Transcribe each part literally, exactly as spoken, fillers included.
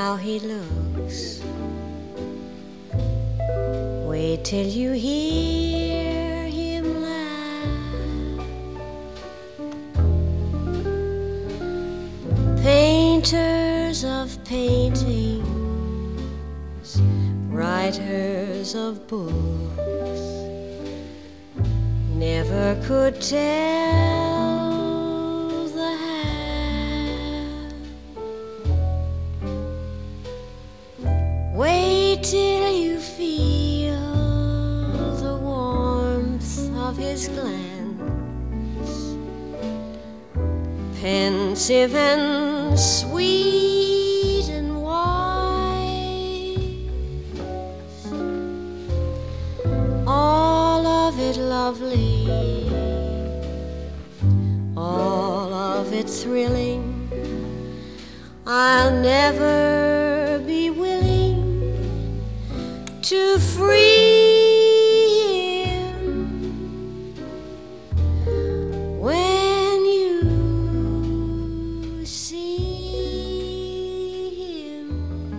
how he looks. Wait till you hear him laugh. Painters of paintings, writers of books, never could tell the half. Wait till you feel the warmth of his glance, pensive and sweet and wise, all of it lovely, all of it thrilling. I'll never be willing to free him when you see him.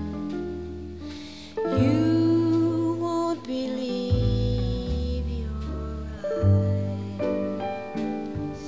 You won't believe your eyes.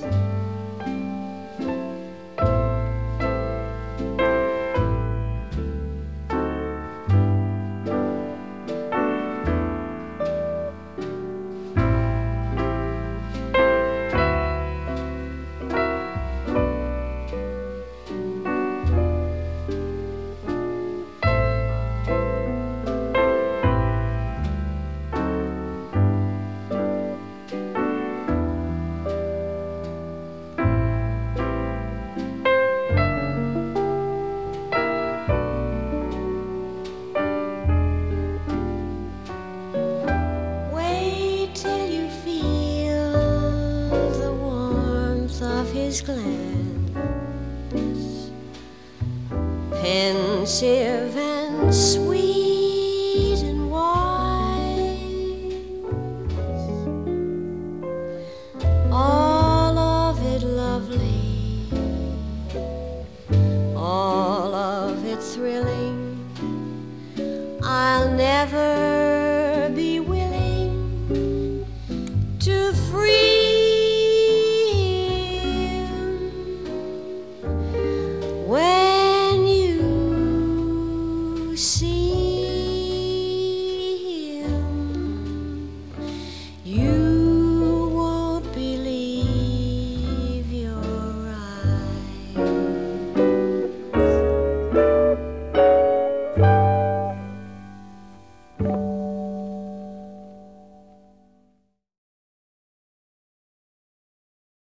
His glance, pensive and sweet and wise, all of it lovely, all of it thrilling. I'll never